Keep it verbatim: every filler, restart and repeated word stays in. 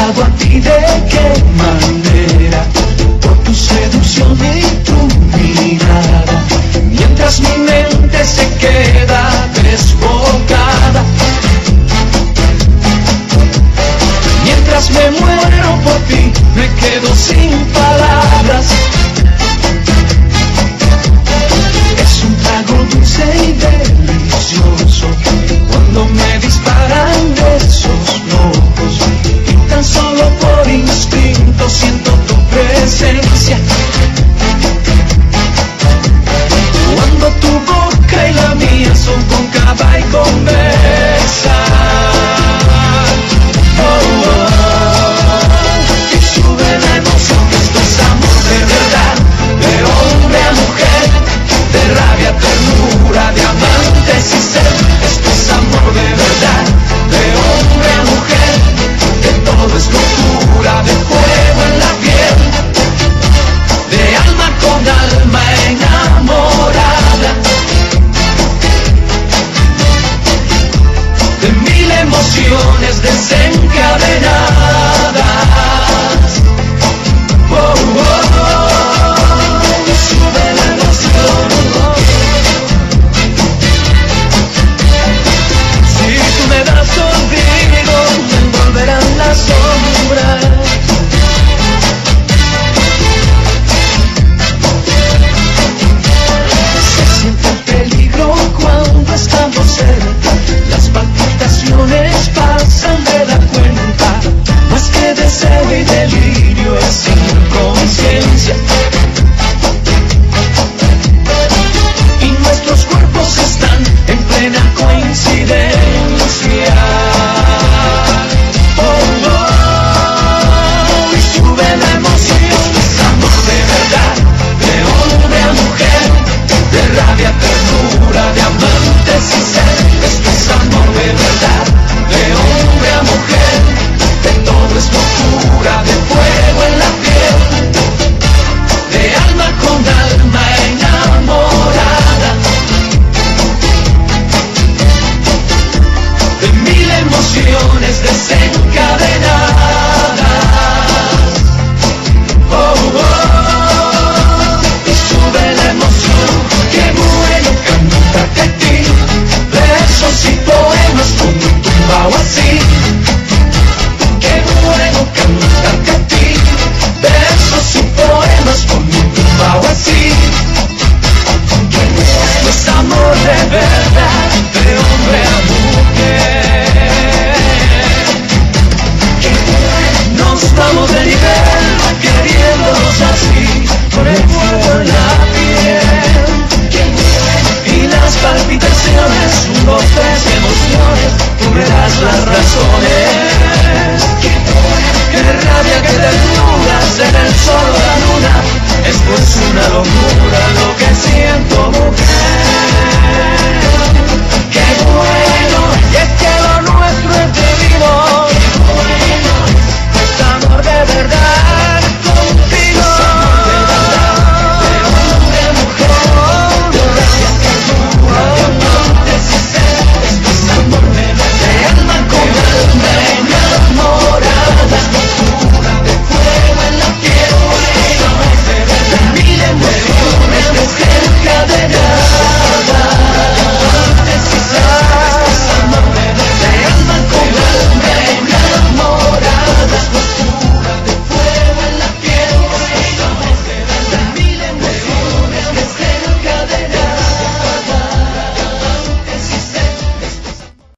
llegado a ti, de qué manera, por tu seducción y tu mirada, mientras mi mente se queda desbocada, mientras me muero por ti, me quedo sin palabras. Es un trago dulce y delicioso cuando me disparan esos ojos, y tan solo por instinto siento tu presencia. Cuando tu boca y la mía son cóncava y conversa, oh, oh, y sube la emoción. Esto es amor de verdad, de hombre a mujer, de rabia, ternura, de amantes y sed. Esto es amor de verdad, de hombre a mujer, que todo es locura, de fuego en la piel, de alma con alma enamorada, de mil emociones desencadenadas.